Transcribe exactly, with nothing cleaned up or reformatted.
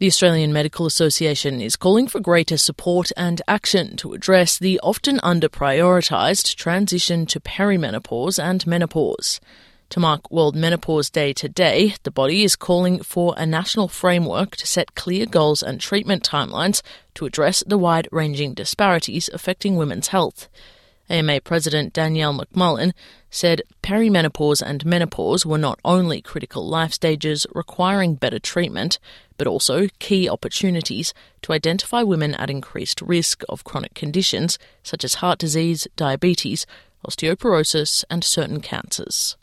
The Australian Medical Association is calling for greater support and action to address the often under-prioritised transition to perimenopause and menopause. To mark World Menopause Day today, the body is calling for a national framework to set clear goals and treatment timelines to address the wide-ranging disparities affecting women's health. A M A President Danielle McMullen said perimenopause and menopause were not only critical life stages requiring better treatment, but also key opportunities to identify women at increased risk of chronic conditions such as heart disease, diabetes, osteoporosis and certain cancers.